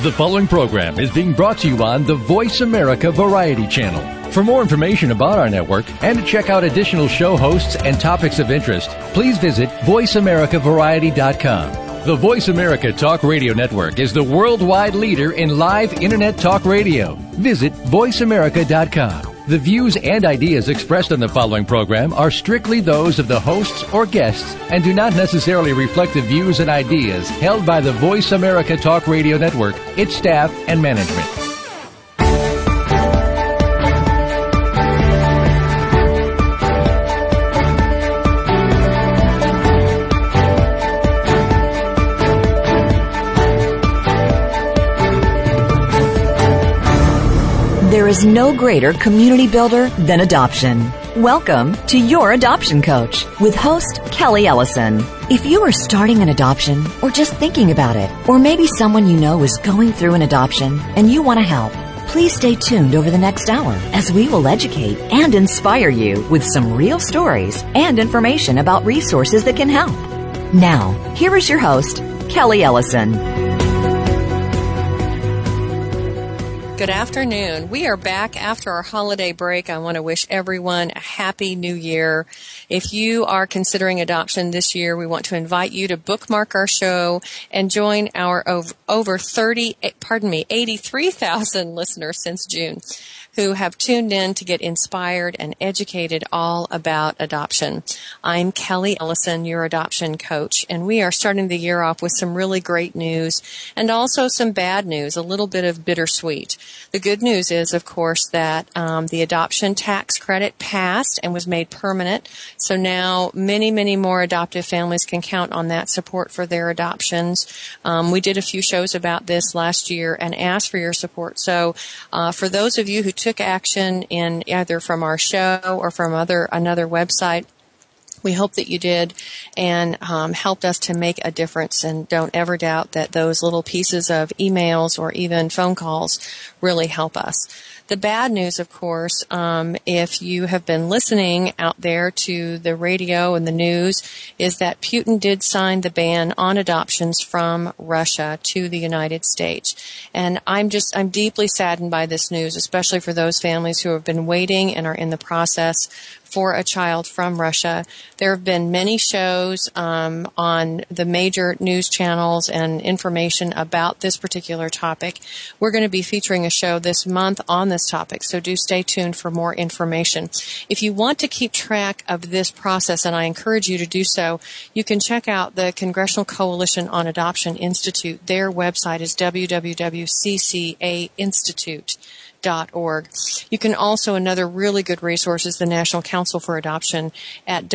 The following program is being brought to you on the Voice America Variety Channel. For more information about our network and to check out additional show hosts and topics of interest, please visit voiceamericavariety.com. The Voice America Talk Radio Network is the worldwide leader in live Internet talk radio. Visit voiceamerica.com. The views and ideas expressed on the following program are strictly those of the hosts or guests and do not necessarily reflect the views and ideas held by the Voice America Talk Radio Network, its staff, and management. There is no greater community builder than adoption. Welcome to Your Adoption Coach with host Kelly Ellison. If you are starting an adoption or just thinking about it, or maybe someone you know is going through an adoption and you want to help, please stay tuned over the next hour as we will educate and inspire you with some real stories and information about resources that can help. Now, here is your host, Kelly Ellison. Good afternoon. We are back after our holiday break. I want to wish everyone a happy new year. If you are considering adoption this year, we want to invite you to bookmark our show and join our over 83,000 listeners since June who have tuned in to get inspired and educated all about adoption. I'm Kelly Ellison, your adoption coach, and we are starting the year off with some really great news and also some bad news, a little bit of bittersweet. The good news is, of course, that the adoption tax credit passed and was made permanent. So now many, many more adoptive families can count on that support for their adoptions. We did a few shows about this last year and asked for your support. So for those of you who took action in either from our show or from another website, we hope that you did and helped us to make a difference. And don't ever doubt that those little pieces of emails or even phone calls really help us. The bad news, of course, if you have been listening out there to the radio and the news, is that Putin did sign the ban on adoptions from Russia to the United States. And I'm deeply saddened by this news, especially for those families who have been waiting and are in the process for a child from Russia. There have been many shows on the major news channels and information about this particular topic. We're going to be featuring a show this month on this topic, so do stay tuned for more information. If you want to keep track of this process, and I encourage you to do so, you can check out the Congressional Coalition on Adoption Institute. Their website is www.ccainstitute.org. You can also, another really good resource is the National Council for Adoption at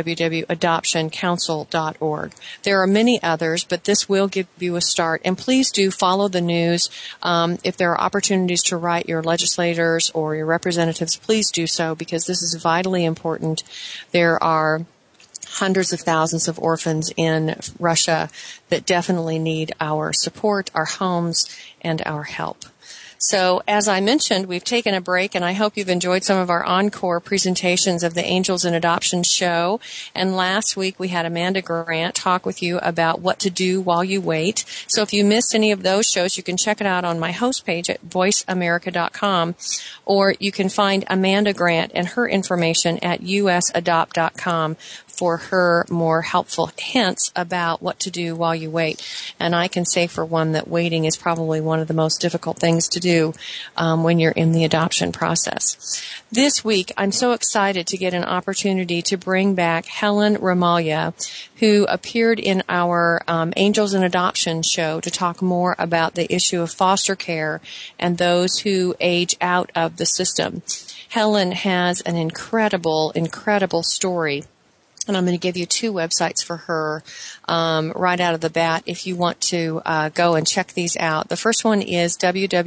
www.adoptioncouncil.org. There are many others, but this will give you a start. And please do follow the news. If there are opportunities to write your legislators or your representatives, please do so, because this is vitally important. There are hundreds of thousands of orphans in Russia that definitely need our support, our homes, and our help. So, as I mentioned, we've taken a break, and I hope you've enjoyed some of our encore presentations of the Angels in Adoption show. And last week, we had Amanda Grant talk with you about what to do while you wait. So if you missed any of those shows, you can check it out on my host page at voiceamerica.com, or you can find Amanda Grant and her information at usadopt.com for her more helpful hints about what to do while you wait. And I can say for one that waiting is probably one of the most difficult things to do when you're in the adoption process. This week, I'm so excited to get an opportunity to bring back Helen Ramalya, who appeared in our Angels in Adoption show to talk more about the issue of foster care and those who age out of the system. Helen has an incredible, incredible story. And I'm going to give you two websites for her right out of the bat if you want to go and check these out. The first one is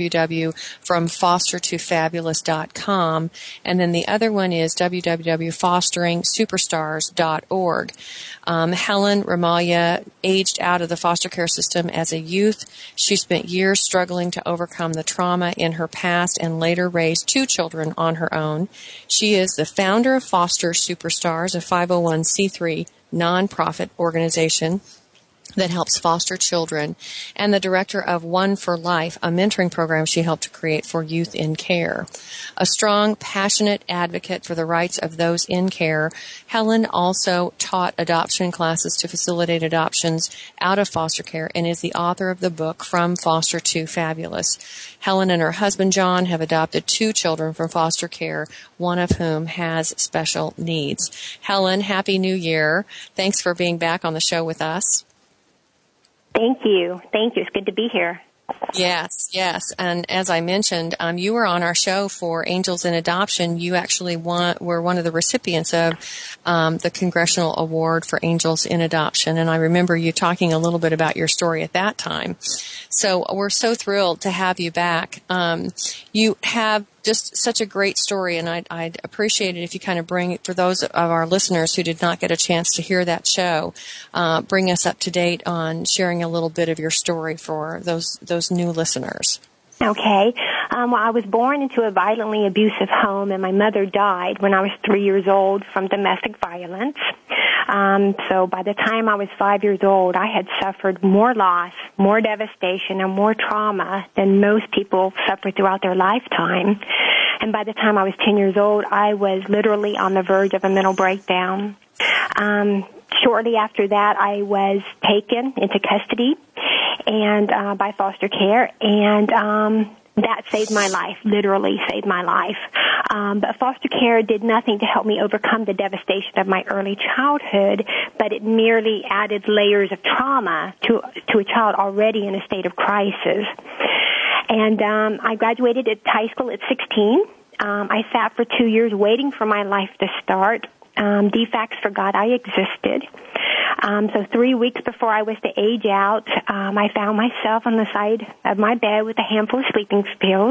www.fromfostertofabulous.com, and then the other one is www.fosteringsuperstars.org. Helen Ramalya aged out of the foster care system as a youth. She spent years struggling to overcome the trauma in her past and later raised two children on her own. She is the founder of Foster Superstars, a 501c3 nonprofit organization that helps foster children, and the director of One for Life, a mentoring program she helped to create for youth in care. A strong, passionate advocate for the rights of those in care, Helen also taught adoption classes to facilitate adoptions out of foster care and is the author of the book From Foster to Fabulous. Helen and her husband, John, have adopted 2 children from foster care, one of whom has special needs. Helen, Happy New Year. Thanks for being back on the show with us. Thank you. It's good to be here. Yes. And as I mentioned, you were on our show for Angels in Adoption. You actually were one of the recipients of the Congressional Award for Angels in Adoption. And I remember you talking a little bit about your story at that time. So we're so thrilled to have you back. You have just such a great story, and I'd appreciate it if you kind of bring, for those of our listeners who did not get a chance to hear that show, bring us up to date on sharing a little bit of your story for those new listeners. Okay. Well, I was born into a violently abusive home, and my mother died when I was 3 years old from domestic violence. So by the time I was 5 years old, I had suffered more loss, more devastation, and more trauma than most people suffer throughout their lifetime. And by the time I was 10 years old, I was literally on the verge of a mental breakdown. Shortly after that, I was taken into custody and by foster care, and that saved my life, literally saved my life. But foster care did nothing to help me overcome the devastation of my early childhood, but it merely added layers of trauma to a child already in a state of crisis. And I graduated at high school at 16. I sat for 2 years waiting for my life to start. DFACS forgot I existed. So 3 weeks before I was to age out, I found myself on the side of my bed with a handful of sleeping pills.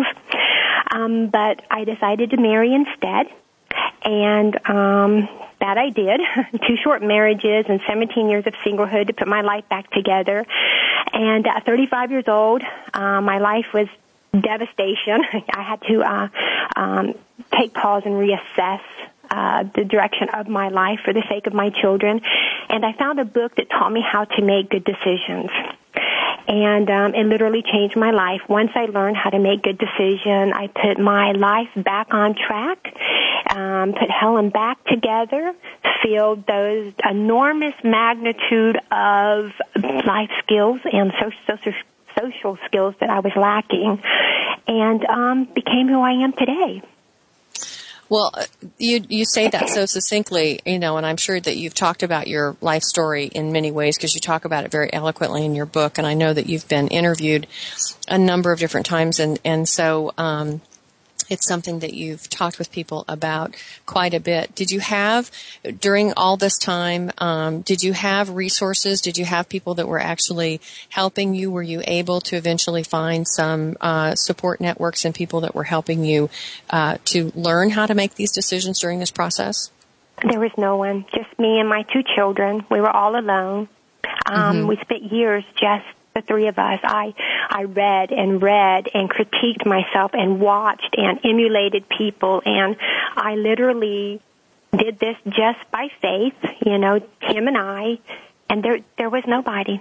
But I decided to marry instead. And that I did. 2 short marriages and 17 years of singlehood to put my life back together. And at 35 years old, my life was devastation. I had to take pause and reassess the direction of my life for the sake of my children. And I found a book that taught me how to make good decisions. And it literally changed my life. Once I learned how to make good decisions, I put my life back on track, put Helen back together, filled those enormous magnitude of life skills and social skills that I was lacking, and became who I am today. Well, you say that so succinctly, and I'm sure that you've talked about your life story in many ways because you talk about it very eloquently in your book, and I know that you've been interviewed a number of different times, and so it's something that you've talked with people about quite a bit. Did you have, during all this time, did you have resources? Did you have people that were actually helping you? Were you able to eventually find some support networks and people that were helping you to learn how to make these decisions during this process? There was no one, just me and my 2 children. We were all alone. We spent years just the 3 of us. I read and critiqued myself and watched and emulated people, and I literally did this just by faith, him and I, and there was nobody.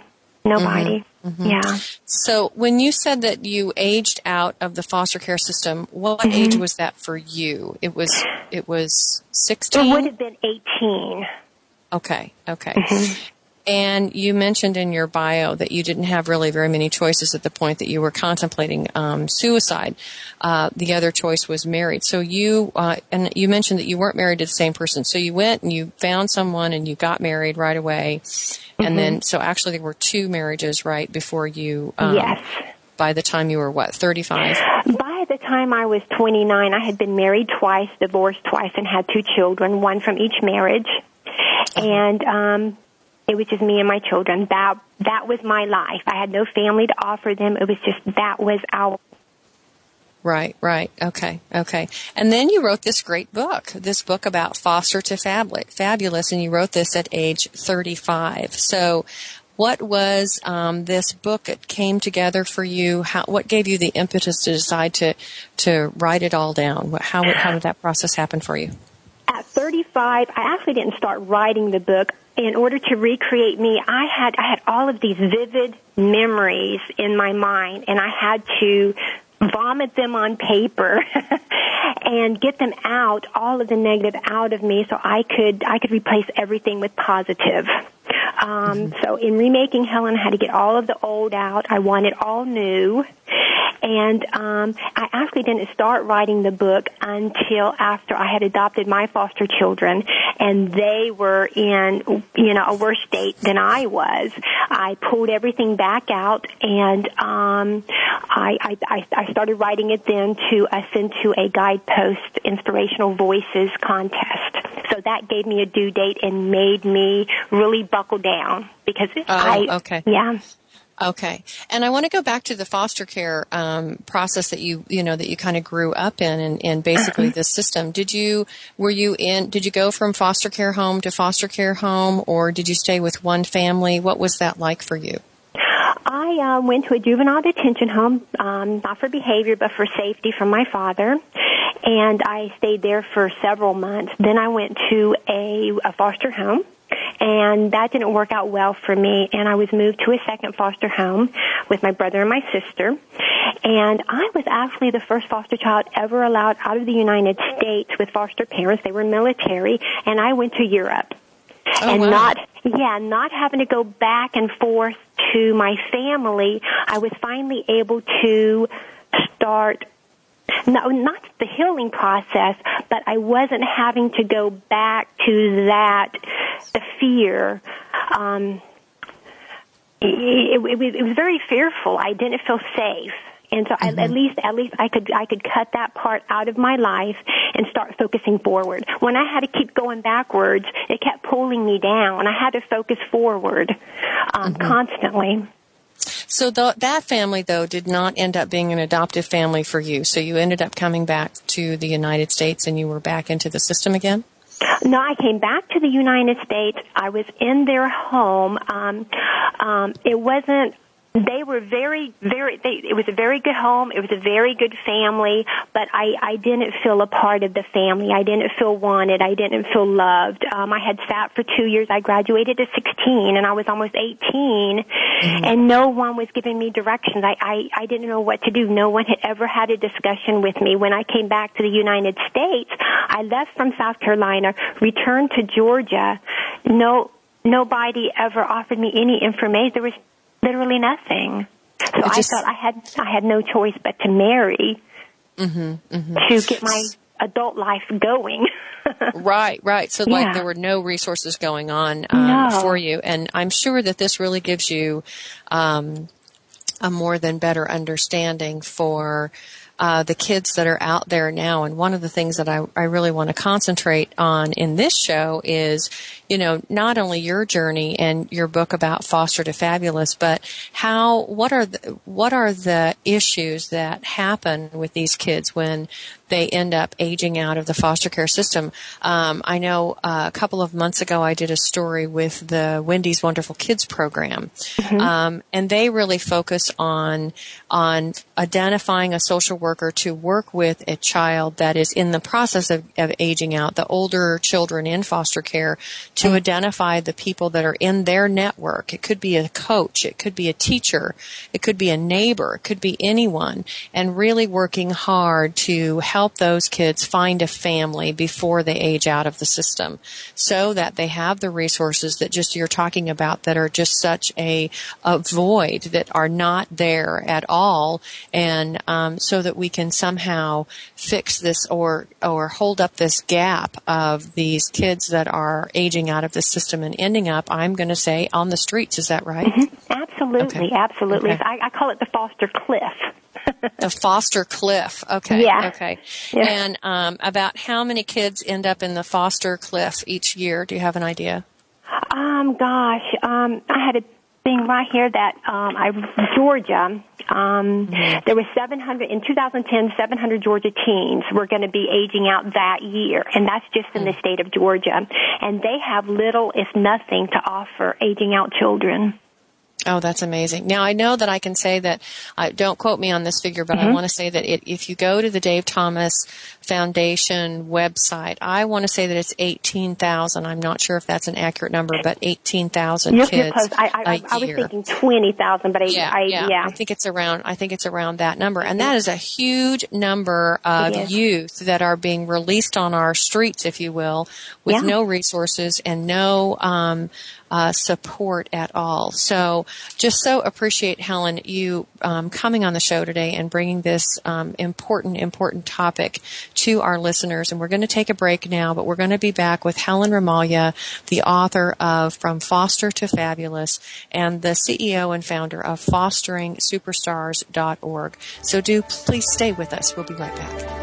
Yeah. So when you said that you aged out of the foster care system, what age was that for you? It was 16? It would have been 18. Okay. And you mentioned in your bio that you didn't have really very many choices at the point that you were contemplating suicide. The other choice was married. So and you mentioned that you weren't married to the same person. So you went and you found someone and you got married right away. And then, so actually there were 2 marriages right before you, yes. By the time you were 35? By the time I was 29, I had been married twice, divorced twice, and had 2 children, one from each marriage. And, it was just me and my children. That was my life. I had no family to offer them. It was just, that was our. Right. Okay. And then you wrote this great book, about foster to fabulous, and you wrote this at age 35. So what was this book that came together for you? What gave you the impetus to decide to write it all down? How did that process happen for you? At 35, I actually didn't start writing the book in order to recreate me, I had all of these vivid memories in my mind, and I had to vomit them on paper and get them out, all of the negative out of me, so I could replace everything with positive. So in remaking Helen, I had to get all of the old out. I wanted all new. And I actually didn't start writing the book until after I had adopted my foster children, and they were in, a worse state than I was. I pulled everything back out, and I started writing it then to send to a Guidepost Inspirational Voices contest. So that gave me a due date and made me really buckle down because okay. Yeah. Okay. And I want to go back to the foster care process that you kind of grew up in and basically this system. Did you go from foster care home to foster care home, or did you stay with one family? What was that like for you? I went to a juvenile detention home, not for behavior, but for safety from my father. And I stayed there for several months. Then I went to a foster home. And that didn't work out well for me, and I was moved to a second foster home with my brother and my sister. And I was actually the first foster child ever allowed out of the United States with foster parents. They were military, and I went to Europe. Oh, wow. Not having to go back and forth to my family, I was finally able to start not the healing process, but I wasn't having to go back to the fear. It was very fearful. I didn't feel safe. And so at least I could cut that part out of my life and start focusing forward. When I had to keep going backwards, it kept pulling me down. I had to focus forward constantly. So that family, though, did not end up being an adoptive family for you. So you ended up coming back to the United States and you were back into the system again? No, I came back to the United States. I was in their home. It wasn't... They were it was a very good home. It was a very good family, but I didn't feel a part of the family. I didn't feel wanted. I didn't feel loved. I had sat for 2 years. I graduated at 16 and I was almost 18 and no one was giving me directions. I didn't know what to do. No one had ever had a discussion with me. When I came back to the United States, I left from South Carolina, returned to Georgia. Nobody ever offered me any information. There was literally nothing. So I thought I had no choice but to marry to get my adult life going. Right. So like there were no resources going on for you. And I'm sure that this really gives you a more than better understanding for the kids that are out there now. And one of the things that I really want to concentrate on in this show is, not only your journey and your book about Foster to Fabulous, but what are the issues that happen with these kids when they end up aging out of the foster care system. I know a couple of months ago I did a story with the Wendy's Wonderful Kids program, and they really focus on identifying a social worker to work with a child that is in the process of aging out, the older children in foster care, to identify the people that are in their network. It could be a coach, it could be a teacher, it could be a neighbor, it could be anyone, and really working hard to help those kids find a family before they age out of the system so that they have the resources that just you're talking about that are just such a void that are not there at all, and so that we can somehow fix this or hold up this gap of these kids that are aging out of the system and ending up, I'm going to say, on the streets. Is that right? Absolutely, absolutely. Okay. I call it the foster cliff. The foster cliff. Okay. Yeah. Okay. Yeah. And about how many kids end up in the foster cliff each year? Do you have an idea? I had a thing right here that Georgia. There was 700 in 2010. 700 Georgia teens were going to be aging out that year, and that's just in the state of Georgia. And they have little, if nothing, to offer aging out children. Oh, that's amazing. Now, I know that I can say that, don't quote me on this figure, but I want to say that if you go to the Dave Thomas Foundation website, I want to say that it's 18,000. I'm not sure if that's an accurate number, but 18,000 kids I was thinking 20,000, but I think it's around that number. And that is a huge number of youth that are being released on our streets, if you will, with no resources and no support at all. So just so appreciate, Helen, you coming on the show today and bringing this important topic to our listeners. And we're going to take a break now, but we're going to be back with Helen Ramalia, the author of From Foster to Fabulous and the CEO and founder of FosteringSuperstars.org. So do please stay with us. We'll be right back.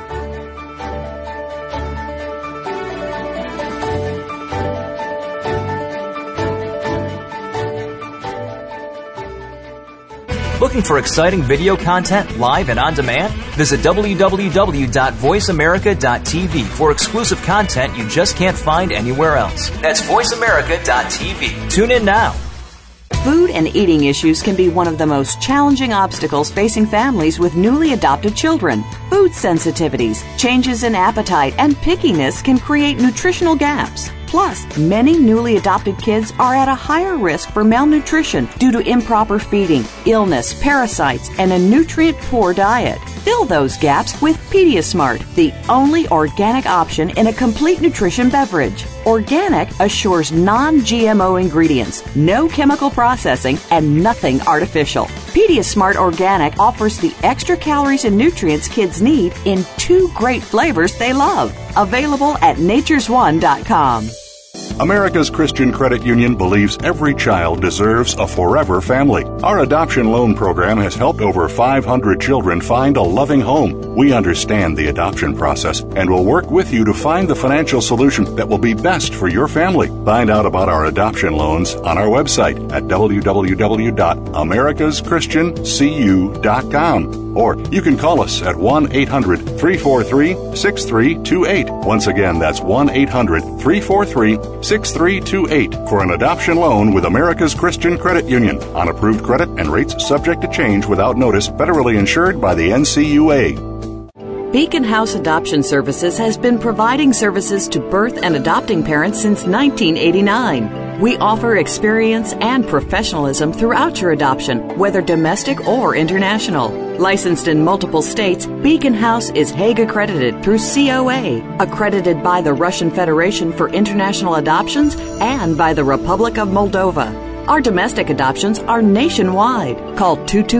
Looking for exciting video content live and on demand? Visit www.voiceamerica.tv for exclusive content you just can't find anywhere else. That's voiceamerica.tv. Tune in now. Food and eating issues can be one of the most challenging obstacles facing families with newly adopted children. Food sensitivities, changes in appetite, and pickiness can create nutritional gaps. Plus, many newly adopted kids are at a higher risk for malnutrition due to improper feeding, illness, parasites, and a nutrient-poor diet. Fill those gaps with PediaSmart, the only organic option in a complete nutrition beverage. Organic assures non-GMO ingredients, no chemical processing, and nothing artificial. PediaSmart Organic offers the extra calories and nutrients kids need in 2 great flavors they love. Available at naturesone.com. America's Christian Credit Union believes every child deserves a forever family. Our adoption loan program has helped over 500 children find a loving home. We understand the adoption process and will work with you to find the financial solution that will be best for your family. Find out about our adoption loans on our website at www.americaschristiancu.com. Or you can call us at 1-800-343-6328. Once again, that's 1-800-343-6328 for an adoption loan with America's Christian Credit Union. On approved credit and rates subject to change without notice, federally insured by the NCUA. Beacon House Adoption Services has been providing services to birth and adopting parents since 1989. We offer experience and professionalism throughout your adoption, whether domestic or international. Licensed in multiple states, Beacon House is Hague accredited through COA, accredited by the Russian Federation for International Adoptions and by the Republic of Moldova. Our domestic adoptions are nationwide. Call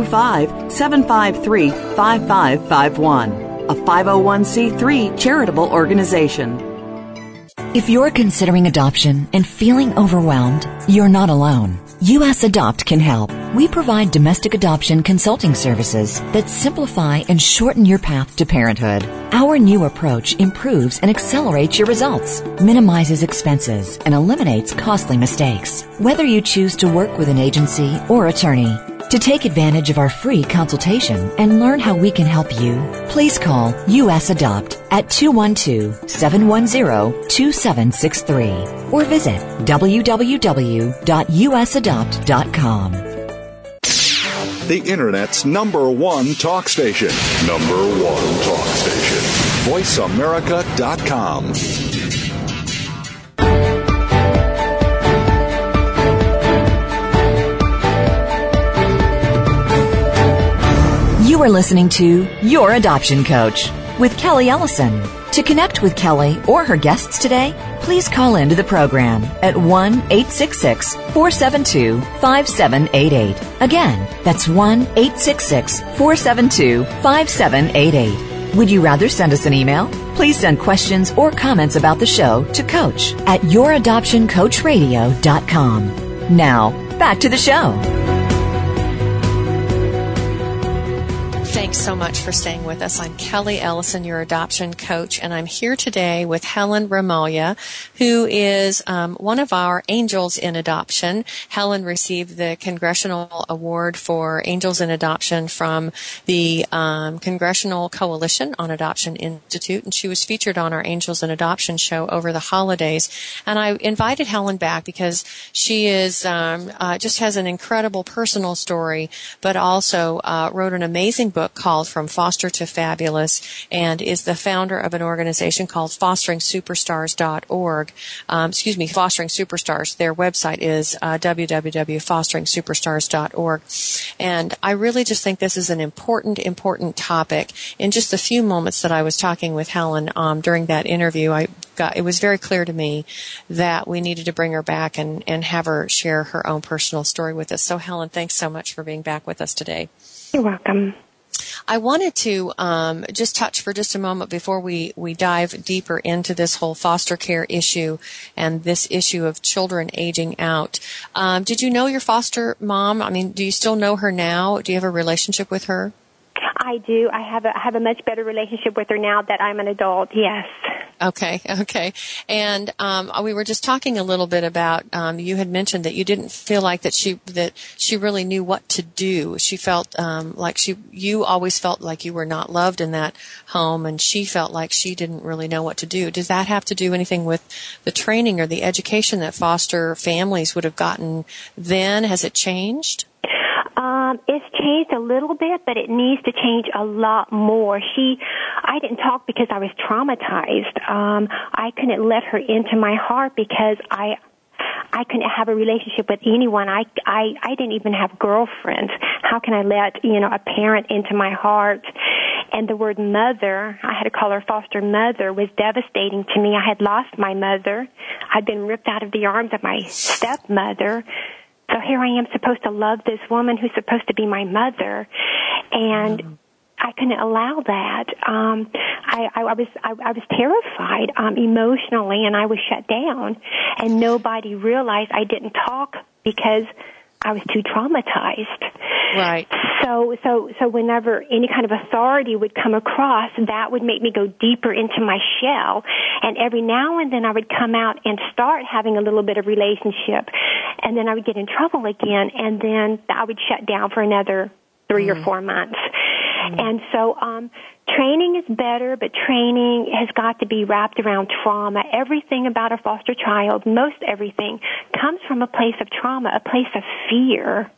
225-753-5551. A 501c3 charitable organization. If you're considering adoption and feeling overwhelmed, you're not alone. US Adopt can help. We provide domestic adoption consulting services that simplify and shorten your path to parenthood. Our new approach improves and accelerates your results, minimizes expenses, and eliminates costly mistakes. Whether you choose to work with an agency or attorney, to take advantage of our free consultation and learn how we can help you, please call US Adopt at 212-710-2763 or visit www.usadopt.com. The Internet's #1 talk station. #1 talk station. VoiceAmerica.com. You are listening to Your Adoption Coach with Kelly Ellison. To connect with Kelly or her guests today, please call into the program at 1-866-472-5788. Again, that's 1-866-472-5788. Would you rather send us an email? Please send questions or comments about the show to coach@youradoptioncoachradio.com. Now, back to the show. thanks so much for staying with us. I'm Kelly Ellison, your adoption coach, and I'm here today with Helen Ramalia, who is one of our angels in adoption. Helen received the Congressional Award for Angels in Adoption from the Congressional Coalition on Adoption Institute, and she was featured on our Angels in Adoption show over the holidays. And I invited Helen back because she is just has an incredible personal story, but also wrote an amazing book called From Foster to Fabulous, and is the founder of an organization called FosteringSuperstars.org. Fostering Superstars. Their website is www.fosteringsuperstars.org. And I really just think this is an important topic. In just the few moments that I was talking with Helen during that interview, it was very clear to me that we needed to bring her back and have her share her own personal story with us. So, Helen, thanks so much for being back with us today. You're welcome. I wanted to just touch for just a moment before we dive deeper into this whole foster care issue and this issue of children aging out. Did you know your foster mom? I mean, do you still know her now? Do you have a relationship with her? I do. I have a much better relationship with her now that I'm an adult, yes. Okay. And we were just talking a little bit about you had mentioned that you didn't feel like that she really knew what to do. She felt you always felt like you were not loved in that home, and she felt like she didn't really know what to do. Does that have to do anything with the training or the education that foster families would have gotten then? Has it changed? It's changed a little bit, but it needs to change a lot more. I didn't talk because I was traumatized. I couldn't let her into my heart because I couldn't have a relationship with anyone. I didn't even have girlfriends. How can I let, a parent into my heart? And the word mother, I had to call her foster mother, was devastating to me. I had lost my mother. I'd been ripped out of the arms of my stepmother. So here I am supposed to love this woman who's supposed to be my mother, and I couldn't allow that. I was terrified emotionally, and I was shut down, and nobody realized I didn't talk because I was too traumatized. Right. So whenever any kind of authority would come across, that would make me go deeper into my shell. And every now and then I would come out and start having a little bit of relationship. And then I would get in trouble again. And then I would shut down for another 3 or 4 months. And so training is better, but training has got to be wrapped around trauma. Everything about a foster child, most everything, comes from a place of trauma, a place of fear.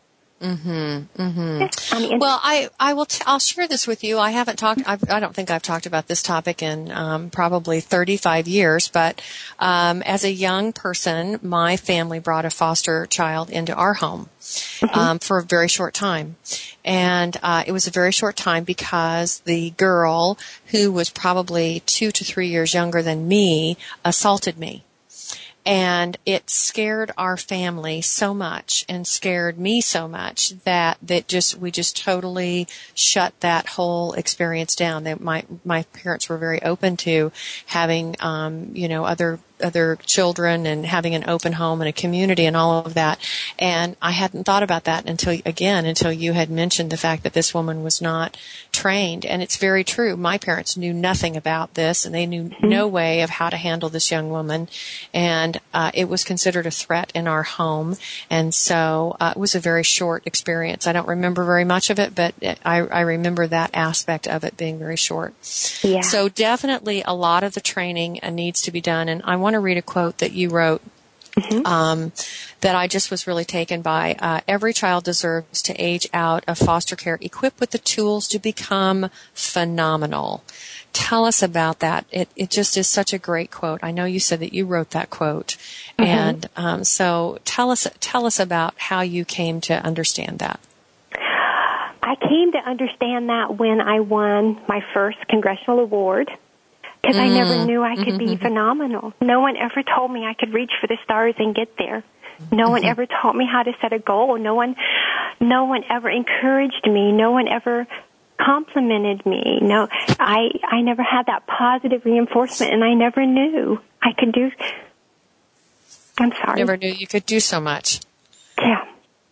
Well, I'll share this with you. I don't think I've talked about this topic in probably 35 years, but as a young person, my family brought a foster child into our home for a very short time. And it was a very short time because the girl, who was probably 2 to 3 years younger than me, assaulted me. And it scared our family so much and scared me so much that we just totally shut that whole experience down. That my parents were very open to having other children and having an open home and a community and all of that. And I hadn't thought about that until you had mentioned the fact that this woman was not trained. And it's very true. My parents knew nothing about this, and they knew no way of how to handle this young woman. And it was considered a threat in our home. And so it was a very short experience. I don't remember very much of it, but I remember that aspect of it being very short. Yeah. So definitely a lot of the training needs to be done. And I want to read a quote that you wrote that I just was really taken by. Every child deserves to age out of foster care equipped with the tools to become phenomenal. Tell us about that. It just is such a great quote. I know you said that you wrote that quote. And so tell us about how you came to understand that. I came to understand that when I won my first congressional award. Because I never knew I could be phenomenal. No one ever told me I could reach for the stars and get there. No one ever taught me how to set a goal. No one ever encouraged me. No one ever complimented me. No, I never had that positive reinforcement, and I never knew I could do. I'm sorry. Never knew you could do so much. Yeah.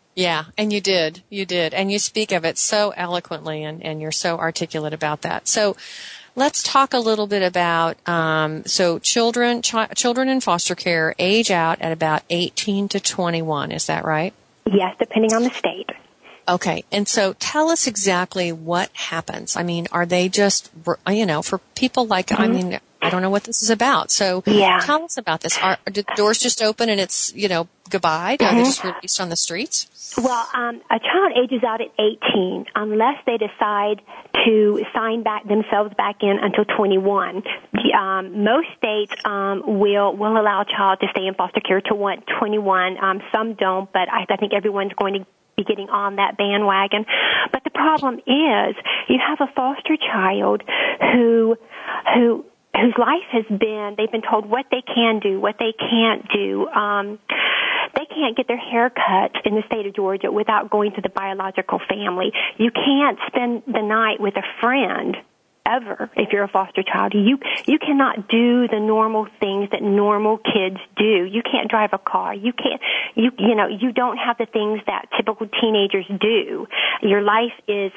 Yeah, and you did. And you speak of it so eloquently, and you're so articulate about that. So let's talk a little bit about, children in foster care age out at about 18 to 21. Is that right? Yes, depending on the state. Okay. And so tell us exactly what happens. I mean, are they just, for people like, I mean, I don't know what this is about. So tell us about this. Do the doors just open and it's, goodbye? Are they just released on the streets? Well, a child ages out at 18 unless they decide to sign themselves back in until 21. Most states will allow a child to stay in foster care to 21. Some don't, but I think everyone's going to be getting on that bandwagon. But the problem is you have a foster child whose life has been, they've been told what they can do, what they can't do. They can't get their hair cut in the state of Georgia without going to the biological family. You can't spend the night with a friend ever if you're a foster child. You cannot do the normal things that normal kids do. You can't drive a car. You don't have the things that typical teenagers do. Your life is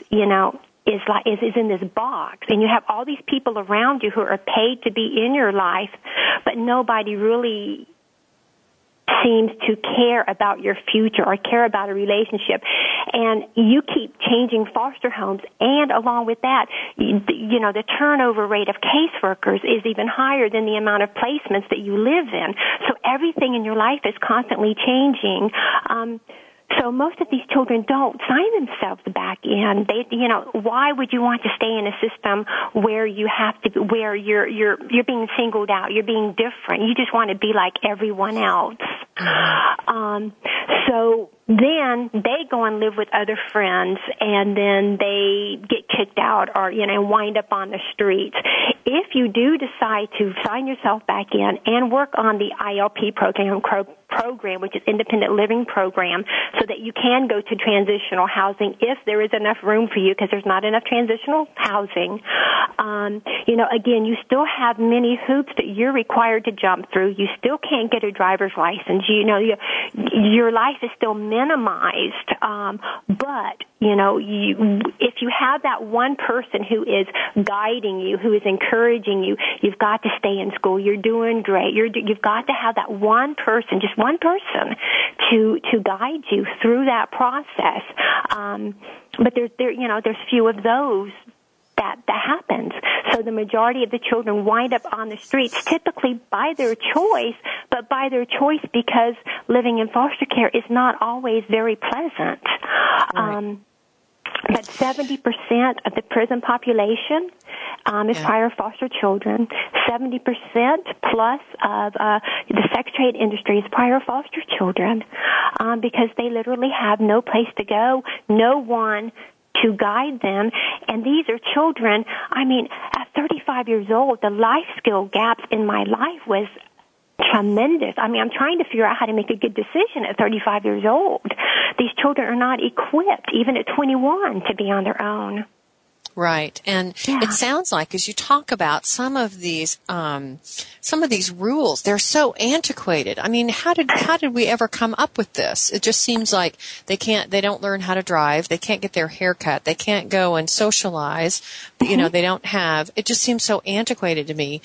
in this box, and you have all these people around you who are paid to be in your life, but nobody really seems to care about your future or care about a relationship. And you keep changing foster homes, and along with that, the turnover rate of caseworkers is even higher than the amount of placements that you live in. So everything in your life is constantly changing. So most of these children don't sign themselves back in. Why would you want to stay in a system where where you're being singled out, you're being different? You just want to be like everyone else. So then they go and live with other friends, and then they get kicked out or, wind up on the streets. If you do decide to sign yourself back in and work on the ILP program, which is Independent Living Program, so that you can go to transitional housing if there is enough room for you, because there's not enough transitional housing. Again, you still have many hoops that you're required to jump through. You still can't get a driver's license. Your life is still minimized. But if you have that one person who is guiding you, who is encouraging you, you've got to stay in school. You're doing great. You've got to have that one person, just one person, to guide you through that process. But there's few of those that happens. So the majority of the children wind up on the streets, typically by their choice, but by their choice because living in foster care is not always very pleasant. Right. But 70% of the prison population is prior foster children. 70% plus of the sex trade industry is prior foster children because they literally have no place to go, no one to guide them. And these are children, at 35 years old, the life skill gaps in my life was tremendous. I'm trying to figure out how to make a good decision at 35 years old. These children are not equipped, even at 21, to be on their own. Right. And it sounds like, as you talk about some of these rules, they're so antiquated. How did we ever come up with this? It just seems like they don't learn how to drive. They can't get their hair cut. They can't go and socialize. They don't have, it just seems so antiquated to me.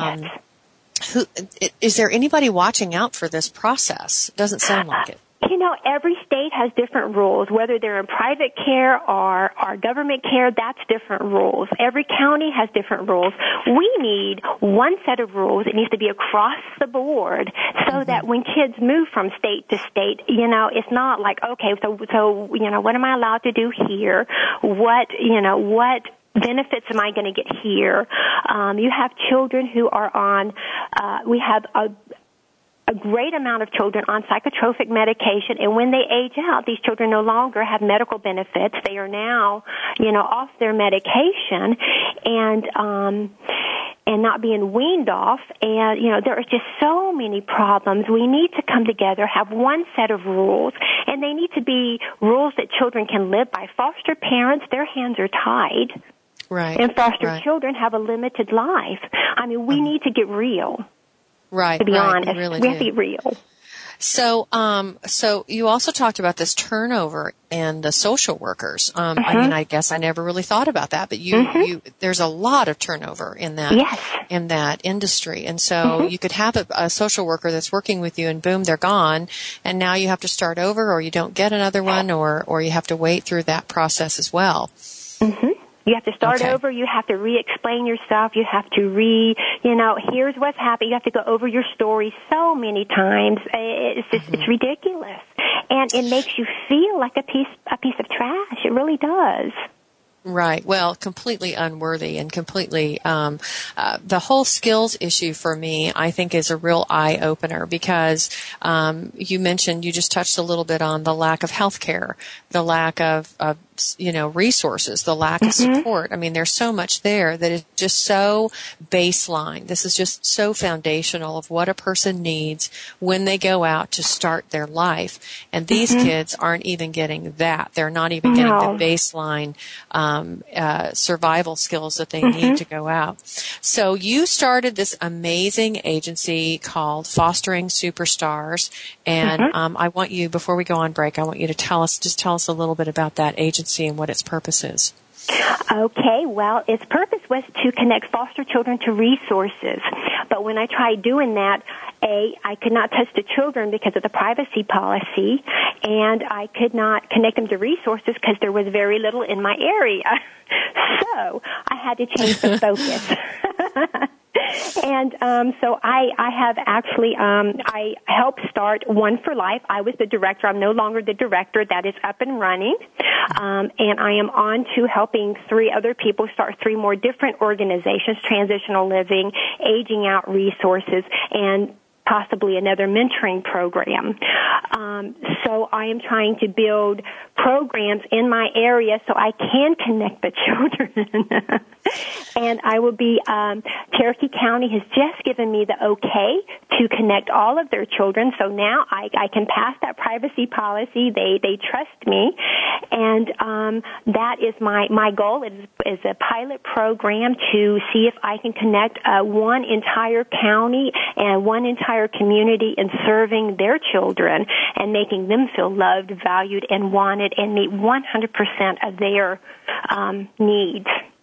Is there anybody watching out for this process? It doesn't sound like it. Every state has different rules, whether they're in private care or government care, that's different rules. Every county has different rules. We need one set of rules. It needs to be across the board so that when kids move from state to state, it's not like, okay, so what am I allowed to do here? What benefits am I going to get here? You have children who are on, we have a great amount of children on psychotropic medication, and when they age out, these children no longer have medical benefits. They are now, off their medication and not being weaned off. And, there are just so many problems. We need to come together, have one set of rules, and they need to be rules that children can live by. Foster parents, their hands are tied. Right. And foster children have a limited life. We need to get real. Right. To be honest, really we have to be real. So you also talked about this turnover and the social workers. I mean, I guess I never really thought about that, but there's a lot of turnover in that industry. And so you could have a social worker that's working with you and boom, they're gone. And now you have to start over, or you don't get another one, or you have to wait through that process as well. You have to start over. You have to re-explain yourself. You have to here's what's happened. You have to go over your story so many times. It's ridiculous. And it makes you feel like a piece of trash. It really does. Right. Well, completely unworthy and completely, the whole skills issue for me, I think, is a real eye opener because, you just touched a little bit on the lack of health care, the lack of resources, the lack of support. I mean, there's so much there that is just so baseline. This is just so foundational of what a person needs when they go out to start their life. And these kids aren't even getting that. They're not even getting the baseline, survival skills that they need to go out. So you started this amazing agency called Fostering Superstars. And, I want you, before we go on break, I want you to tell us a little bit about that agency and what its purpose is. Okay, well, its purpose was to connect foster children to resources. But when I tried doing that, I could not touch the children because of the privacy policy, and I could not connect them to resources because there was very little in my area. So I had to change the focus. And so I have actually, I helped start One for Life. I was the director. I'm no longer the director. That is up and running. And I am on to helping 3 other people start 3 more different organizations, transitional living, aging out resources, and possibly another mentoring program. So I am trying to build programs in my area so I can connect the children. And I will be, Cherokee County has just given me the okay to connect all of their children. So now I can pass that privacy policy. They trust me. And that is my goal is a pilot program to see if I can connect one entire county and one entire community in serving their children and making them feel loved, valued, and wanted and meet 100% of their needs.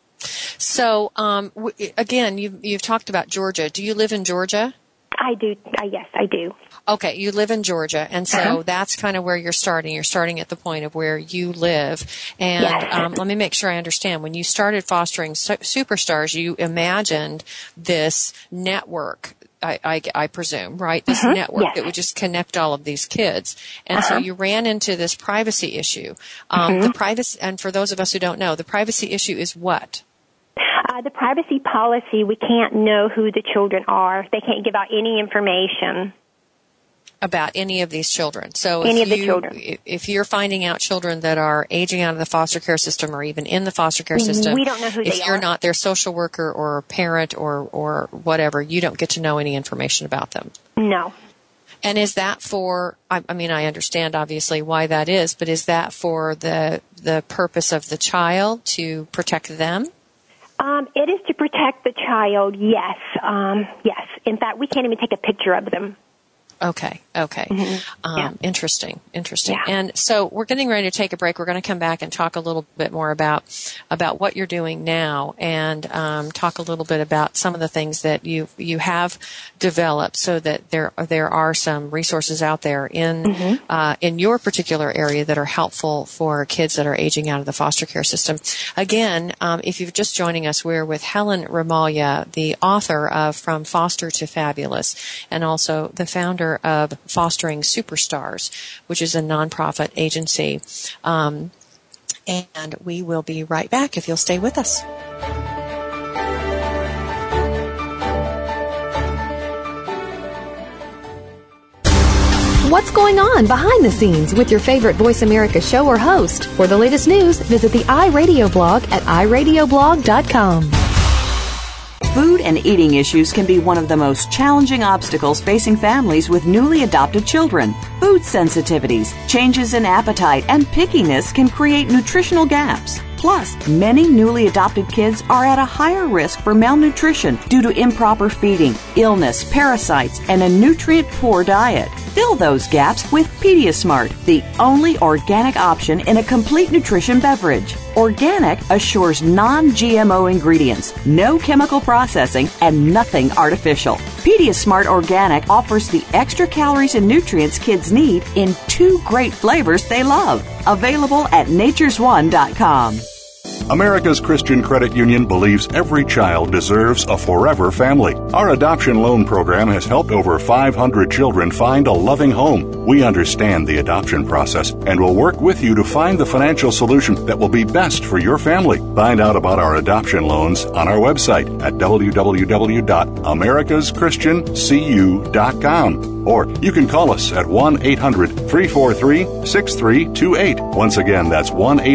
So, again, you've talked about Georgia. Do you live in Georgia? I do. Yes, I do. Okay, you live in Georgia, and so that's kind of where you're starting. You're starting at the point of where you live. And let me make sure I understand. When you started Fostering Superstars, you imagined this network, I presume, right? This network that would just connect all of these kids. And so you ran into this privacy issue. The privacy, and for those of us who don't know, the privacy issue is what? The privacy policy, we can't know who the children are. They can't give out any information about any of these children. So if you're finding out children that are aging out of the foster care system or even in the foster care system, we don't know who they are. If you're not their social worker or parent or whatever, you don't get to know any information about them. No. And is that for, I mean, I understand obviously why that is, but is that for the purpose of the child to protect them? It is to protect the child, yes. Yes. In fact, we can't even take a picture of them. Okay. Interesting. Yeah. And so we're getting ready to take a break. We're going to come back and talk a little bit more about what you're doing now and talk a little bit about some of the things that you have developed so that there are some resources out there in your particular area that are helpful for kids that are aging out of the foster care system. Again, if you're just joining us, we're with Helen Ramalia, the author of From Foster to Fabulous, and also the founder of Fostering Superstars, which is a nonprofit agency. And we will be right back if you'll stay with us. What's going on behind the scenes with your favorite Voice America show or host? For the latest news, visit the iRadio blog at iradioblog.com. Food and eating issues can be one of the most challenging obstacles facing families with newly adopted children. Food sensitivities, changes in appetite, and pickiness can create nutritional gaps. Plus, many newly adopted kids are at a higher risk for malnutrition due to improper feeding, illness, parasites, and a nutrient-poor diet. Fill those gaps with PediaSmart, the only organic option in a complete nutrition beverage. Organic assures non-GMO ingredients, no chemical processing, and nothing artificial. PediaSmart Organic offers the extra calories and nutrients kids need in 2 great flavors they love. Available at naturesone.com. America's Christian Credit Union believes every child deserves a forever family. Our adoption loan program has helped over 500 children find a loving home. We understand the adoption process and will work with you to find the financial solution that will be best for your family. Find out about our adoption loans on our website at www.americaschristiancu.com. Or you can call us at 1-800-343-6328. Once again, that's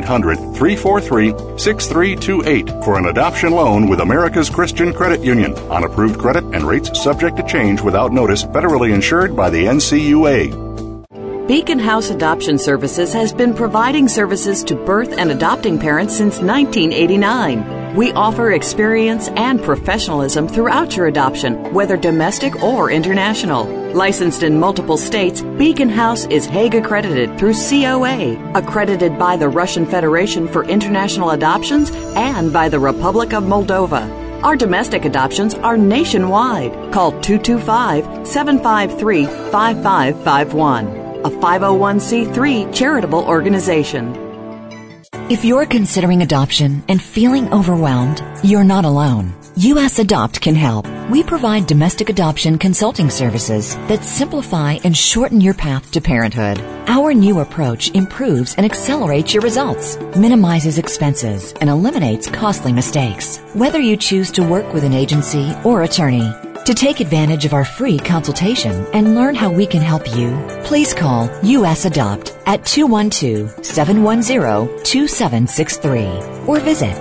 1-800-343-6328 for an adoption loan with America's Christian Credit Union on approved credit and rates subject to change without notice, federally insured by the NCUA. Beacon House Adoption Services has been providing services to birth and adopting parents since 1989. We offer experience and professionalism throughout your adoption, whether domestic or international. Licensed in multiple states, Beacon House is Hague accredited through COA, accredited by the Russian Federation for International Adoptions and by the Republic of Moldova. Our domestic adoptions are nationwide. Call 225-753-5551, a 501c3 charitable organization. If you're considering adoption and feeling overwhelmed, you're not alone. U.S. Adopt can help. We provide domestic adoption consulting services that simplify and shorten your path to parenthood. Our new approach improves and accelerates your results, minimizes expenses, and eliminates costly mistakes. Whether you choose to work with an agency or attorney, to take advantage of our free consultation and learn how we can help you, please call U.S. Adopt at 212-710-2763 or visit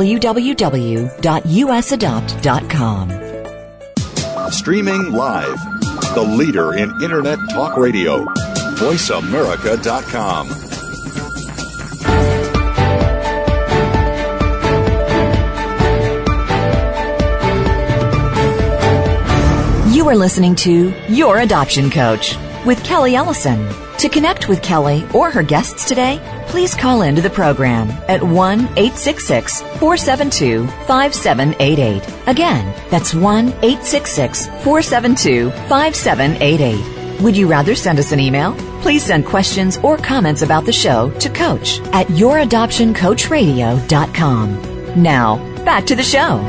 www.usadopt.com. Streaming live, the leader in Internet Talk Radio, VoiceAmerica.com. You are listening to Your Adoption Coach with Kelly Ellison. To connect with Kelly or her guests today, please call into the program at 1-866-472-5788. Again, that's 1-866-472-5788. Would you rather send us an email? Please send questions or comments about the show to coach@youradoptioncoachradio.com. Now, back to the show.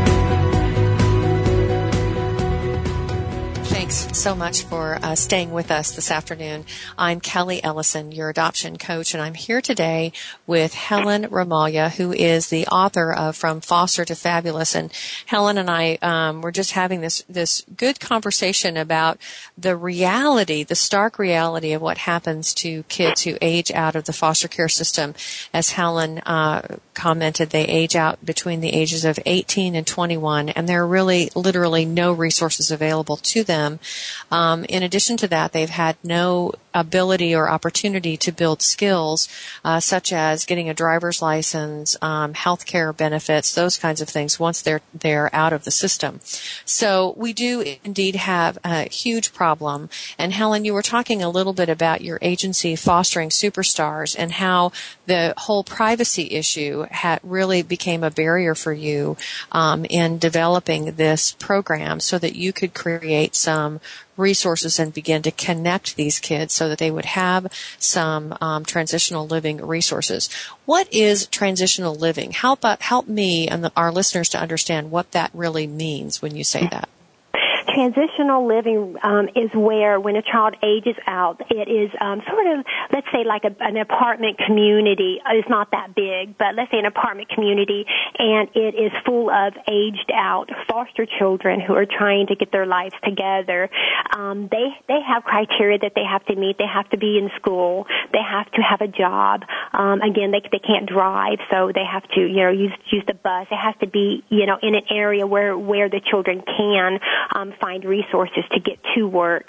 Thanks so much for staying with us this afternoon. I'm Kelly Ellison, your adoption coach, and I'm here today with Helen Ramalia, who is the author of From Foster to Fabulous. And Helen and I were just having this good conversation about the reality, the stark reality of what happens to kids who age out of the foster care system. As Helen commented, they age out between the ages of 18 and 21, and there are really literally no resources available to them. In addition to that, they've had no ability or opportunity to build skills such as getting a driver's license, health care benefits, those kinds of things once they're out of the system. So we do indeed have a huge problem. And Helen, you were talking a little bit about your agency Fostering Superstars and how the whole privacy issue really became a barrier for you in developing this program so that you could create some resources and begin to connect these kids so that they would have some transitional living resources. What is transitional living? Help me and our listeners to understand what that really means when you say that. Transitional living is where, when a child ages out, it is sort of, let's say, like an apartment community. It's not that big, but let's say an apartment community, and it is full of aged-out foster children who are trying to get their lives together. They have criteria that they have to meet. They have to be in school. They have to have a job. Again, they can't drive, so they have to use the bus. It has to be in an area where the children can find resources to get to work.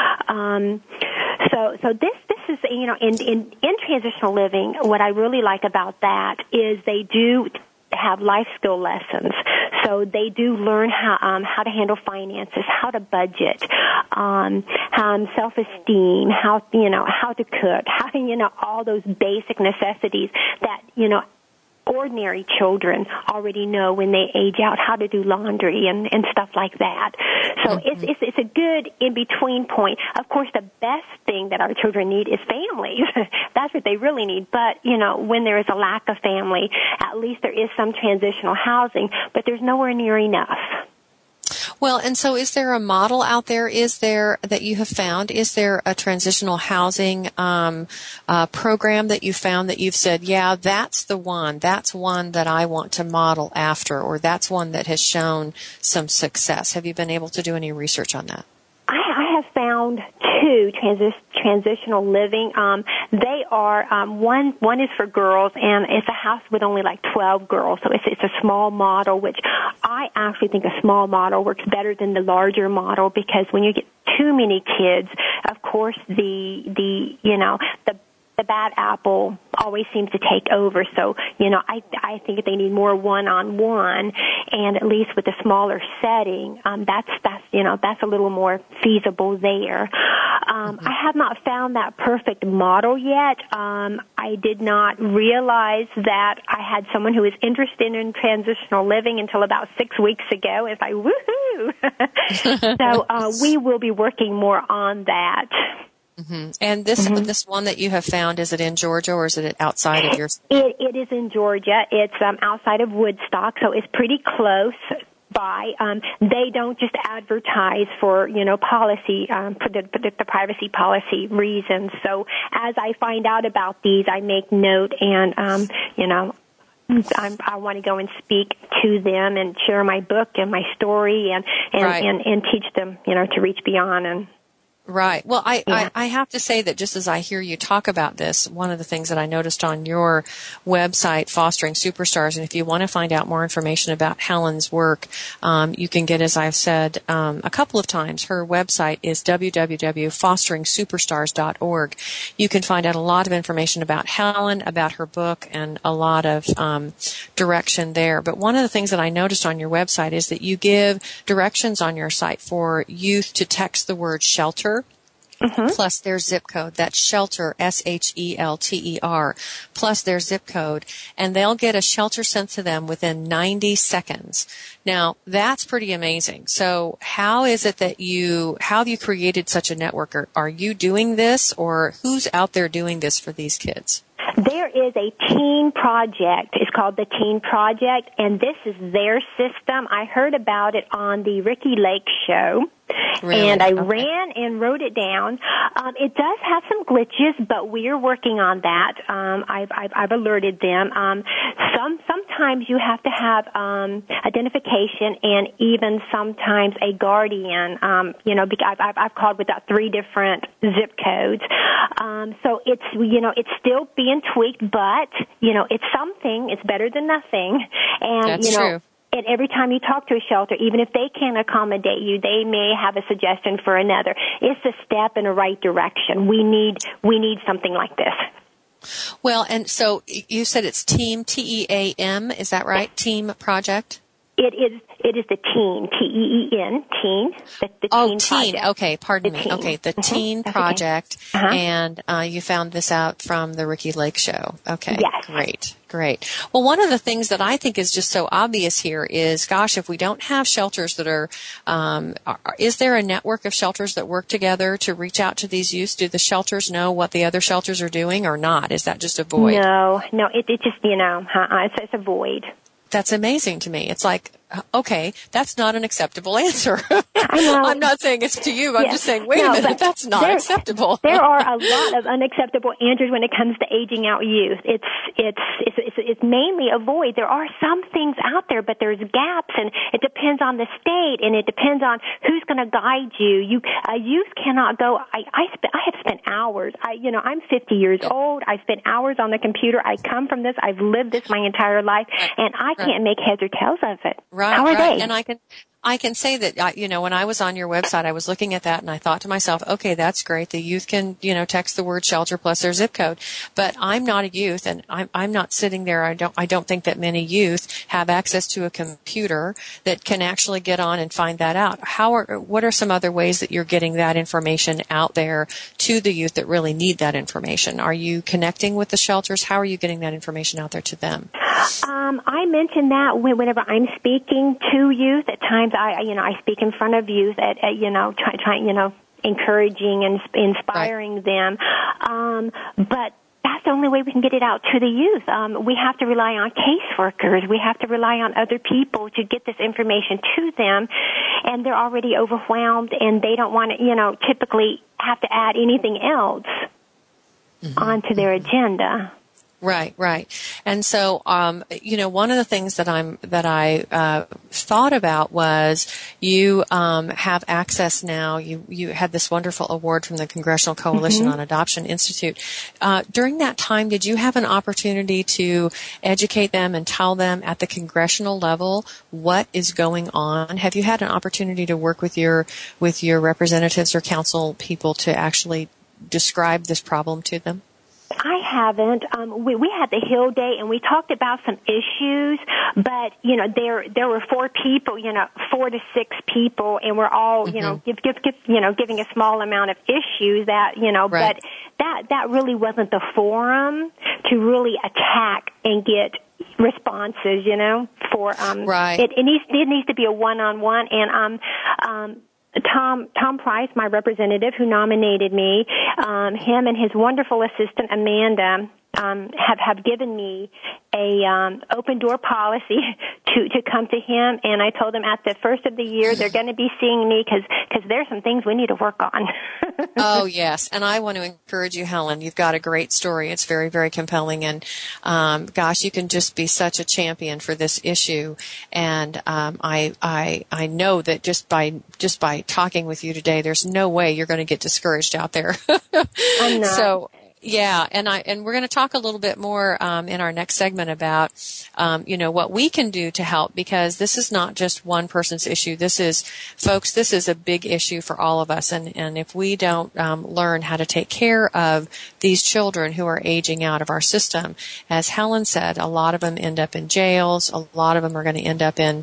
So this is in transitional living. What I really like about that is they do have life skill lessons. So they do learn how to handle finances, how to budget, self-esteem, how to cook, how to, all those basic necessities that, ordinary children already know when they age out, how to do laundry and stuff like that. So it's a good in-between point. Of course, the best thing that our children need is families. That's what they really need. But, when there is a lack of family, at least there is some transitional housing, but there's nowhere near enough. Well, and so is there a model out there? That you have found? Is there a transitional housing program that you found that you've said, yeah, that's the one. That's one that I want to model after, or that's one that has shown some success? Have you been able to do any research on that? I have found two transitional living. They are one is for girls, and it's a house with only like 12 girls. So it's a small model, which I actually think a small model works better than the larger model, because when you get too many kids, of course the bad apple always seems to take over. So, I think they need more one-on-one, and at least with a smaller setting, that's a little more feasible there. I have not found that perfect model yet. I did not realize that I had someone who was interested in transitional living until about 6 weeks ago. It's like, woohoo! So, we will be working more on that. Mm-hmm. And this one that you have found, is it in Georgia or is it outside of your state? It is in Georgia. It's outside of Woodstock, so it's pretty close by. They don't just advertise for policy for the privacy policy reasons. So as I find out about these, I make note, and I want to go and speak to them and share my book and my story and teach them to reach beyond and. Right. Well, I have to say that just as I hear you talk about this, one of the things that I noticed on your website, Fostering Superstars, and if you want to find out more information about Helen's work, you can get, as I've said a couple of times, her website is www.fosteringsuperstars.org. You can find out a lot of information about Helen, about her book, and a lot of direction there. But one of the things that I noticed on your website is that you give directions on your site for youth to text the word shelter. Mm-hmm. Plus their zip code. That's shelter, SHELTER, plus their zip code, and they'll get a shelter sent to them within 90 seconds. Now, that's pretty amazing. So how is it that how have you created such a network? Are you doing this, or who's out there doing this for these kids? There is a teen project. It's called the Teen Project, and this is their system. I heard about it on the Ricky Lake show. Really? And I ran and wrote it down. It does have some glitches, but we're working on that. I've alerted them. Sometimes you have to have identification, and even sometimes a guardian. Because I've called with about 3 different zip codes. So it's still being tweaked, but it's something. It's better than nothing. And that's true. And every time you talk to a shelter, even if they can't accommodate you, they may have a suggestion for another. It's a step in the right direction. We need something like this. Well, and so you said it's Team, TEAM, is that right? Team Project? It is the Teen, TEEN, Teen. The Teen Project. Okay, pardon me. Okay, the Teen Project, and you found this out from the Ricky Lake show. Okay, yes. Great. Well, one of the things that I think is just so obvious here is, gosh, if we don't have shelters that are is there a network of shelters that work together to reach out to these youths? Do the shelters know what the other shelters are doing or not? Is that just a void? No, it just, it's a void. That's amazing to me. It's like, okay, that's not an acceptable answer. I know. I'm not saying it's to you. I'm just saying, wait a minute, that's not acceptable. There are a lot of unacceptable answers when it comes to aging out youth. It's mainly a void. There are some things out there, but there's gaps, and it depends on the state, and it depends on who's going to guide you. Youth cannot go. I have spent hours. I'm 50 years old. I spent hours on the computer. I come from this. I've lived this my entire life, and I can't make heads or tails of it. Right, How are they? And I can say that, when I was on your website, I was looking at that and I thought to myself, okay, that's great. The youth can, text the word shelter plus their zip code. But I'm not a youth and I'm not sitting there. I don't think that many youth have access to a computer that can actually get on and find that out. What are some other ways that you're getting that information out there to the youth that really need that information? Are you connecting with the shelters? How are you getting that information out there to them? I mention that whenever I'm speaking to youth. At times, I speak in front of youth at trying, encouraging and inspiring them. But that's the only way we can get it out to the youth. We have to rely on caseworkers. We have to rely on other people to get this information to them, and they're already overwhelmed, and they don't want to, typically have to add anything else onto their agenda. Right. And so, one of the things that I thought about was you have access now. You had this wonderful award from the Congressional Coalition on Adoption Institute. During that time, did you have an opportunity to educate them and tell them at the congressional level what is going on? Have you had an opportunity to work with your representatives or council people to actually describe this problem to them? I haven't. We had the Hill Day, and we talked about some issues, but, there were 4 people, 4 to 6 people, and we're all, giving a small amount of issues that, right. But that really wasn't the forum to really attack and get responses, for, right. It needs to be a one-on-one, and, Tom Price, my representative who nominated me, him and his wonderful assistant Amanda have given me a open door policy to come to him, and I told them at the first of the year they're going to be seeing me because there's some things we need to work on. Oh, yes. And I want to encourage you, Helen. You've got a great story. It's very, very compelling. And, gosh, you can just be such a champion for this issue. And, I know that just by talking with you today, there's no way you're going to get discouraged out there. I'm not. So, yeah, and we're going to talk a little bit more in our next segment about what we can do to help, because this is not just one person's issue. This is a big issue for all of us, and if we don't learn how to take care of these children who are aging out of our system, as Helen said, a lot of them end up in jails. A lot of them are going to end up in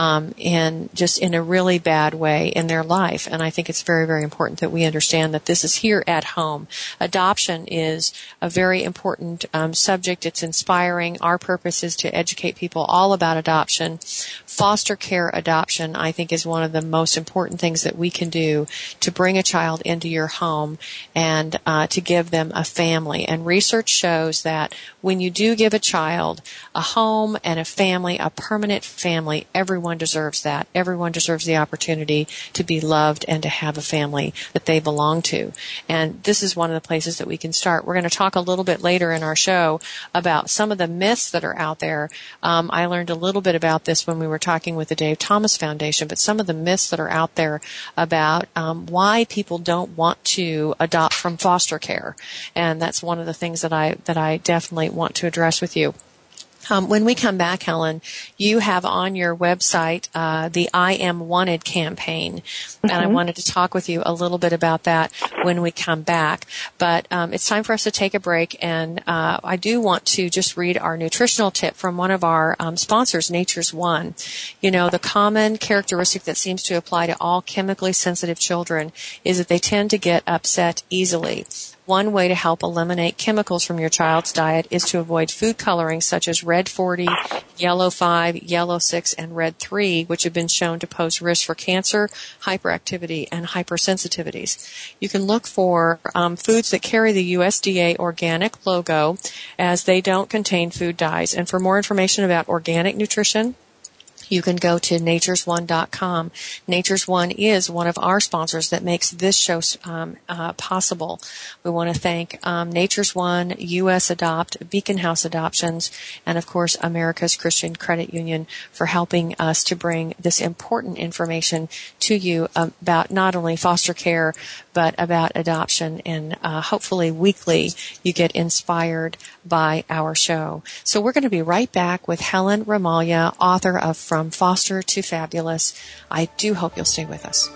a really bad way in their life, and I think it's very, very important that we understand that this is here at home. Adoption is a very important subject. It's inspiring. Our purpose is to educate people all about adoption. Foster care adoption, I think, is one of the most important things that we can do to bring a child into your home and to give them a family. And research shows that when you do give a child a home and a family, a permanent family, everyone deserves that. Everyone deserves the opportunity to be loved and to have a family that they belong to. And this is one of the places that we can start. We're going to talk a little bit later in our show about some of the myths that are out there. I learned a little bit about this when we were talking with the Dave Thomas Foundation, but some of the myths that are out there about why people don't want to adopt from foster care. And that's one of the things that I definitely want to address with you. When we come back, Helen, you have on your website the I Am Wanted campaign, and I wanted to talk with you a little bit about that when we come back. But it's time for us to take a break, and I do want to just read our nutritional tip from one of our sponsors, Nature's One. The common characteristic that seems to apply to all chemically sensitive children is that they tend to get upset easily. One way to help eliminate chemicals from your child's diet is to avoid food coloring such as red 40, yellow 5, yellow 6, and red 3, which have been shown to pose risks for cancer, hyperactivity, and hypersensitivities. You can look for foods that carry the USDA organic logo, as they don't contain food dyes. And for more information about organic nutrition, you can go to naturesone.com. Nature's One is one of our sponsors that makes this show possible. We want to thank Nature's One, U.S. Adopt, Beacon House Adoptions, and, of course, America's Christian Credit Union for helping us to bring this important information to you about not only foster care, but about adoption. And hopefully weekly you get inspired by our show. So we're going to be right back with Helen Ramalya, author of From From Foster to Fabulous. I do hope you'll stay with us.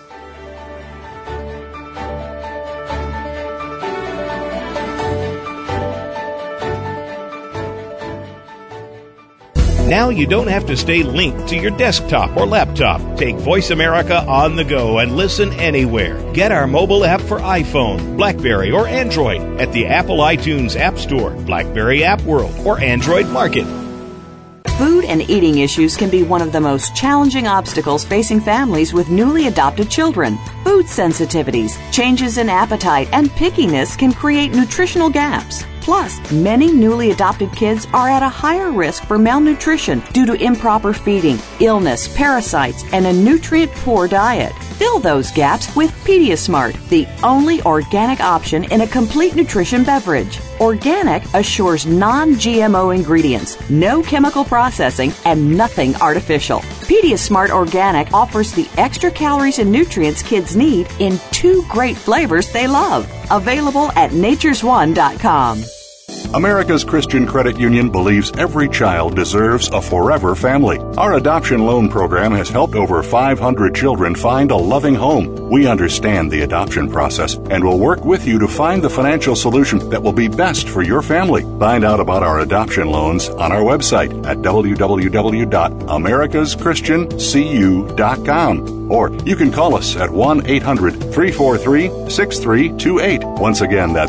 Now you don't have to stay linked to your desktop or laptop. Take Voice America on the go and listen anywhere. Get our mobile app for iPhone, BlackBerry, or Android at the Apple iTunes App Store, BlackBerry App World, or Android Market. Food and eating issues can be one of the most challenging obstacles facing families with newly adopted children. Food sensitivities, changes in appetite, and pickiness can create nutritional gaps. Plus, many newly adopted kids are at a higher risk for malnutrition due to improper feeding, illness, parasites, and a nutrient-poor diet. Fill those gaps with PediaSmart, the only organic option in a complete nutrition beverage. Organic assures non-GMO ingredients, no chemical processing, and nothing artificial. PediaSmart Organic offers the extra calories and nutrients kids need in 2 great flavors they love. Available at naturesone.com. America's Christian Credit Union believes every child deserves a forever family. Our adoption loan program has helped over 500 children find a loving home. We understand the adoption process and will work with you to find the financial solution that will be best for your family. Find out about our adoption loans on our website at www.americaschristiancu.com. Or you can call us at 1-800-343-6328. Once again, that's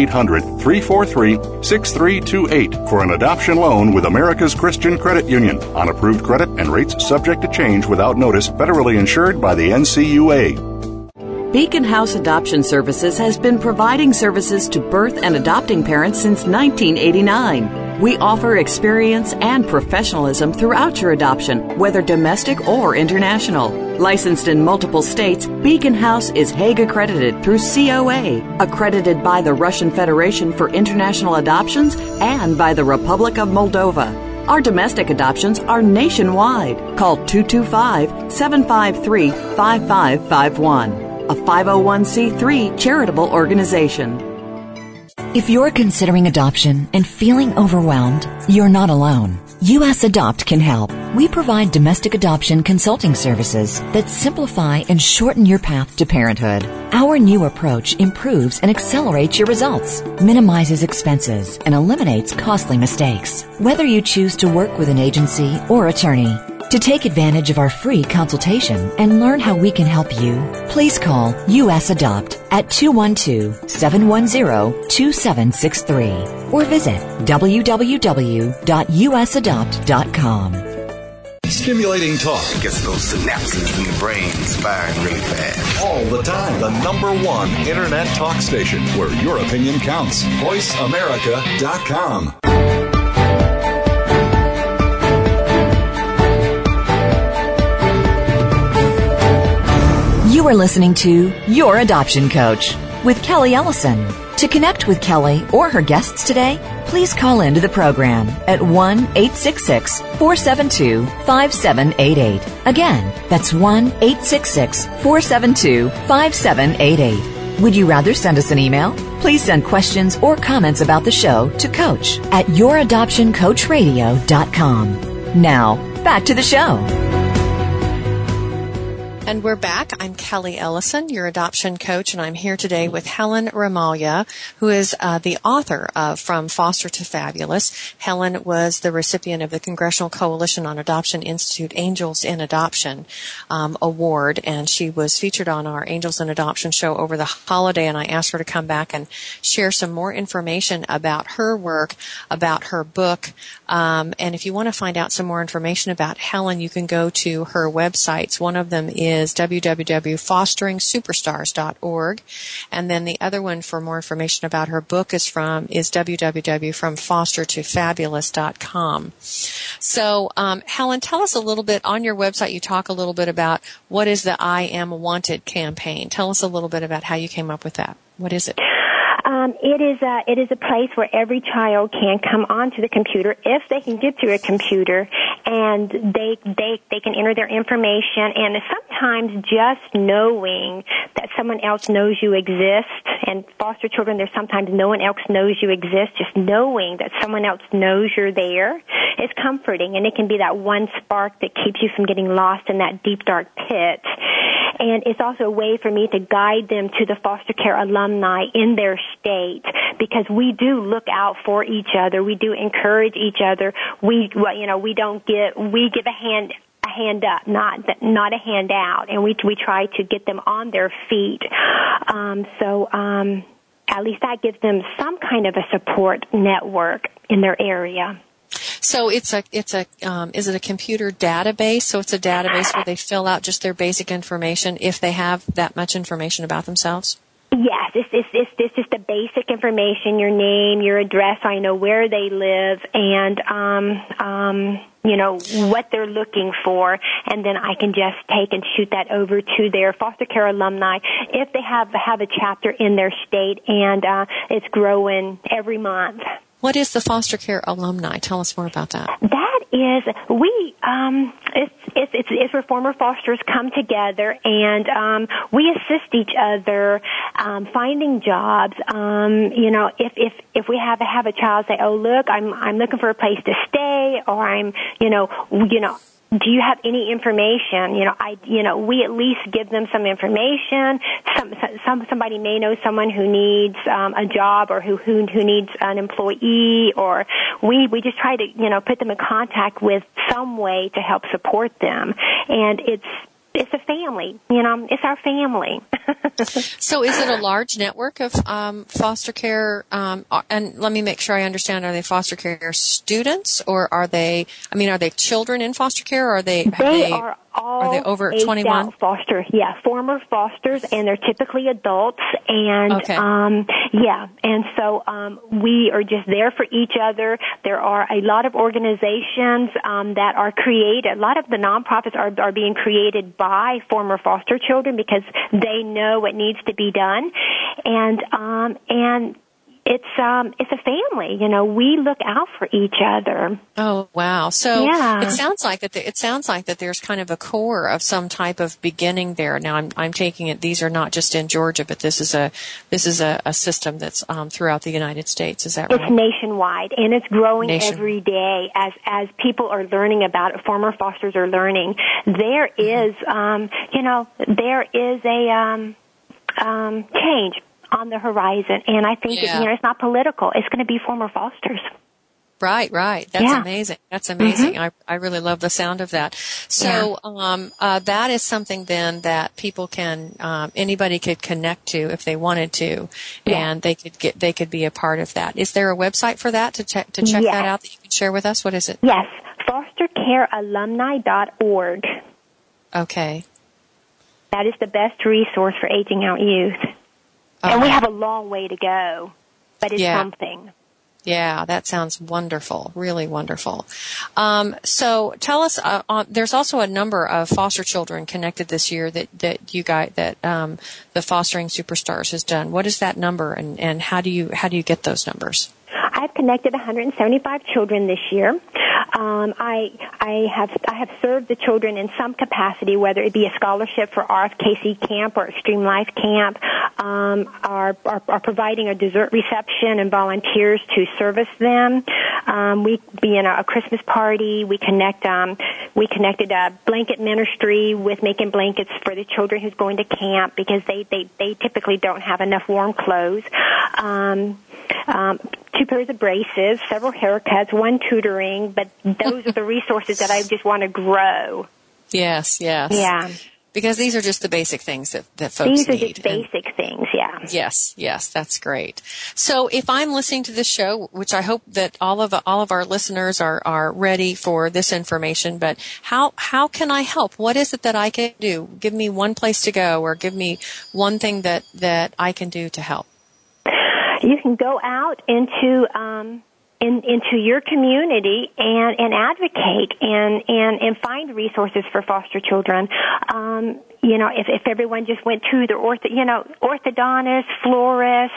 1-800-343-6328 for an adoption loan with America's Christian Credit Union. On approved credit and rates subject to change without notice, federally insured by the NCUA. Beacon House Adoption Services has been providing services to birth and adopting parents since 1989. We offer experience and professionalism throughout your adoption, whether domestic or international. Licensed in multiple states, Beacon House is Hague accredited through COA, accredited by the Russian Federation for International Adoptions and by the Republic of Moldova. Our domestic adoptions are nationwide. Call 225-753-5551. A 501c3 charitable organization. If you're considering adoption and feeling overwhelmed, you're not alone. US Adopt can help. We provide domestic adoption consulting services that simplify and shorten your path to parenthood. Our new approach improves and accelerates your results, minimizes expenses, and eliminates costly mistakes. Whether you choose to work with an agency or attorney, to take advantage of our free consultation and learn how we can help you, please call US Adopt at 212-710-2763 or visit www.usadopt.com. Stimulating talk. It gets those synapses in the brain firing really fast. All the time. The #1 Internet talk station where your opinion counts. VoiceAmerica.com. You are listening to Your Adoption Coach with Kelly Ellison. To connect with Kelly or her guests today, please call into the program at 1-866-472-5788. Again, that's 1-866-472-5788. Would you rather send us an email? Please send questions or comments about the show to coach@youradoptioncoachradio.com. Now, back to the show. And we're back. I'm Kelly Ellison, your adoption coach, and I'm here today with Helen Ramalya, who is the author of From Foster to Fabulous. Helen was the recipient of the Congressional Coalition on Adoption Institute Angels in Adoption award, and she was featured on our Angels in Adoption show over the holiday, and I asked her to come back and share some more information about her work, about her book. And if you want to find out some more information about Helen, you can go to her websites. One of them is www.fosteringsuperstars.org, and then the other one for more information about her book is www.fromfostertofabulous.com. So, Helen, tell us a little bit, on your website you talk a little bit about what is the I Am Wanted campaign. Tell us a little bit about how you came up with that. What is it? It is a place where every child can come onto the computer if they can get to a computer, and they can enter their information. And sometimes just knowing that someone else knows you exist, and foster children, there's sometimes no one else knows you exist. Just knowing that someone else knows you're there is comforting, and it can be that one spark that keeps you from getting lost in that deep, dark pit. And it's also a way for me to guide them to the foster care alumni in their state, because we do look out for each other. We do encourage each other. We give a hand up, not a hand out, and we try to get them on their feet. At least that gives them some kind of a support network in their area. So is it a computer database? So it's a database where they fill out just their basic information if they have that much information about themselves? Yes, it's just the basic information, your name, your address, I know where they live, and what they're looking for, and then I can just take and shoot that over to their foster care alumni if they have a chapter in their state, and it's growing every month. What is the foster care alumni? Tell us more about that. That is, it's where former fosters come together, and we assist each other finding jobs. If we have a child say, "Oh, look, I'm looking for a place to stay," or do you have any information? We at least give them some information. Somebody may know someone who needs a job, or who needs an employee, or we just try to put them in contact with some way to help support them. And it's a family, it's our family. So is it a large network of foster care, and let me make sure I understand, are they foster care students, or are they children in foster care, or are they over 21? Former fosters, and they're typically adults, and okay. And so we are just there for each other. There are a lot of organizations that are created. A lot of the nonprofits are being created by former foster children because they know what needs to be done, and it's a family. We look out for each other. Oh, wow. So it sounds like that there's kind of a core of some type of beginning there. Now I'm taking it these are not just in Georgia, but this is a system that's throughout the United States. Is that right? It's nationwide, and it's growing every day as people are learning about it. Former fosters are learning. There is there is a change on the horizon, and I think it's not political. It's going to be former fosters. Right. That's amazing. That's amazing. Mm-hmm. I really love the sound of that. So that is something then that people can anybody could connect to if they wanted to, and they could be a part of that. Is there a website for that to check that out that you can share with us? What is it? Yes, fostercarealumni.org. Okay. That is the best resource for aging out youth. And we have a long way to go, but it's something. Yeah, that sounds wonderful, really wonderful. So tell us, there's also a number of foster children connected this year that the Fostering Superstars has done. What is that number, and how do you get those numbers? I've connected 175 children this year. I have served the children in some capacity, whether it be a scholarship for RFKC camp or Extreme Life camp, are providing a dessert reception and volunteers to service them. We be in a Christmas party. We connected a blanket ministry with making blankets for the children who's going to camp because they typically don't have enough warm clothes. 2 pairs of braces, several haircuts, 1 tutoring, but those are the resources that I just want to grow. Yes. Yeah. Because these are just the basic things that folks need. These are just basic things, yeah. Yes, that's great. So if I'm listening to this show, which I hope that all of our listeners are ready for this information, but how can I help? What is it that I can do? Give me one place to go, or give me one thing that I can do to help. You can go out into into your community and advocate and find resources for foster children. If everyone just went to their orthodontist, florist,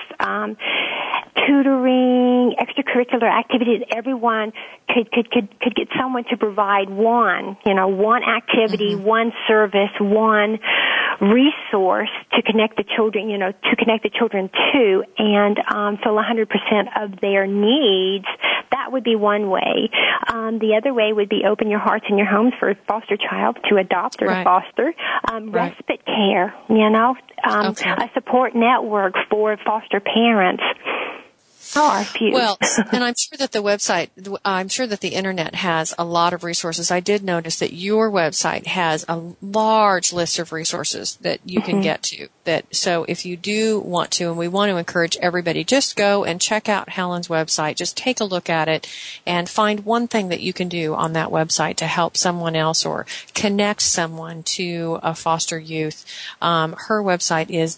tutoring, extracurricular activities, everyone could get someone to provide one activity, one service, one resource to connect the children, to, and fill 100% of their needs. That would be one way. The other way would be open your hearts and your homes for a foster child to adopt or to foster. Respite care, a support network for foster parents. Well, and I'm sure that the internet has a lot of resources. I did notice that your website has a large list of resources that you can get to. So if you do want to, and we want to encourage everybody, just go and check out Helen's website. Just take a look at it and find one thing that you can do on that website to help someone else or connect someone to a foster youth. Her website is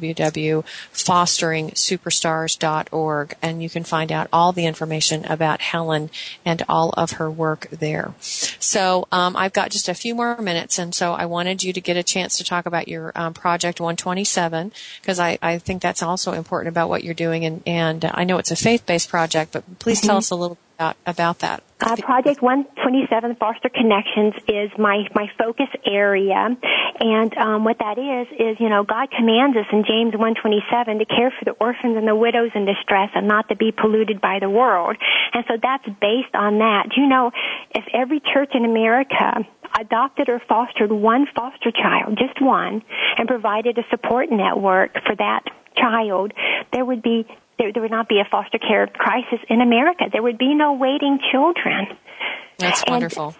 www.fosteringsuperstars.org. And you can find out all the information about Helen and all of her work there. So I've got just a few more minutes, and so I wanted you to get a chance to talk about your Project 127, because I think that's also important about what you're doing. And I know it's a faith-based project, but please tell us a little about that. Project 127 Foster Connections is my focus area, and what that is God commands us in James 1:27 to care for the orphans and the widows in distress and not to be polluted by the world. And so that's based on that. If every church in America adopted or fostered one foster child, just one, and provided a support network for that child, there would not be a foster care crisis in America. There would be no waiting children. That's wonderful.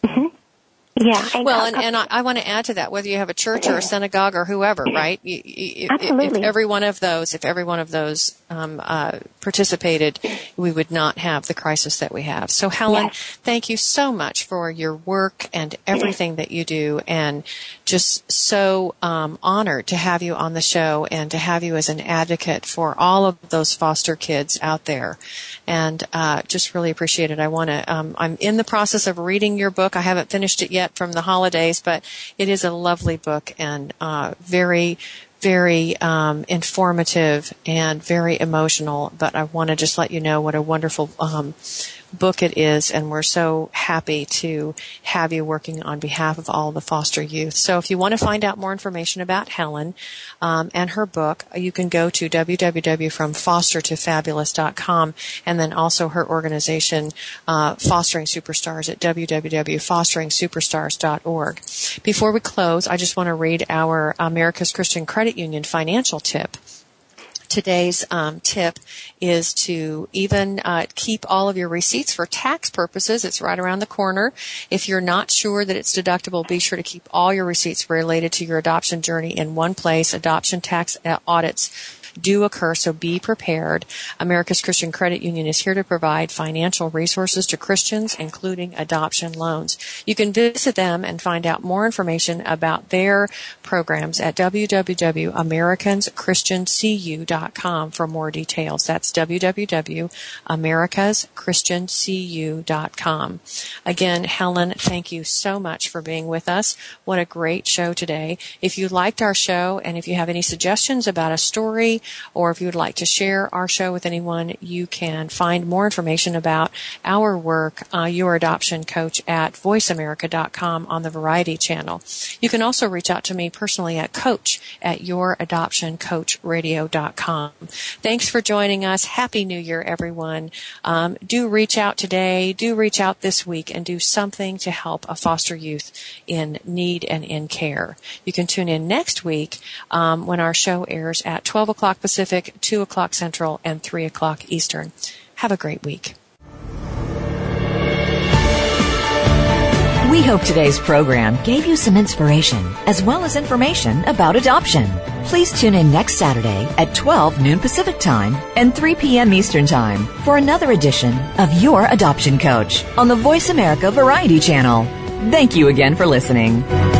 Yeah. And I want to add to that, whether you have a church or a synagogue or whoever, right? Absolutely. If every one of those participated, we would not have the crisis that we have. So, Helen, thank you so much for your work and everything that you do, and just so honored to have you on the show and to have you as an advocate for all of those foster kids out there. And just really appreciate it. I'm in the process of reading your book. I haven't finished it yet from the holidays, but it is a lovely book and very, very informative and very emotional. But I want to just let you know what a wonderful book it is, and we're so happy to have you working on behalf of all the foster youth. So if you want to find out more information about Helen and her book, you can go to www.FromFosterToFabulous.com, and then also her organization, Fostering Superstars, at www.FosteringSuperstars.org. Before we close, I just want to read our America's Christian Credit Union financial tip. Today's tip is to even keep all of your receipts for tax purposes. It's right around the corner. If you're not sure that it's deductible, be sure to keep all your receipts related to your adoption journey in one place. Adoption tax audits do occur, so be prepared. America's Christian Credit Union is here to provide financial resources to Christians, including adoption loans. You can visit them and find out more information about their programs at www.americanschristiancu.com for more details. That's www.americaschristiancu.com. Again, Helen, thank you so much for being with us. What a great show today. If you liked our show and if you have any suggestions about a story, or if you would like to share our show with anyone, you can find more information about our work, Your Adoption Coach, at voiceamerica.com on the Variety channel. You can also reach out to me personally at coach@youradoptioncoachradio.com. Thanks for joining us. Happy New Year, everyone. Do reach out today, do reach out this week, and do something to help a foster youth in need and in care. You can tune in next week when our show airs at 12 o'clock Pacific, 2 o'clock Central, and 3 o'clock Eastern. Have a great week. We hope today's program gave you some inspiration as well as information about adoption. Please tune in next Saturday at 12 noon Pacific Time and 3 p.m. Eastern Time for another edition of Your Adoption Coach on the Voice America Variety Channel. Thank you again for listening.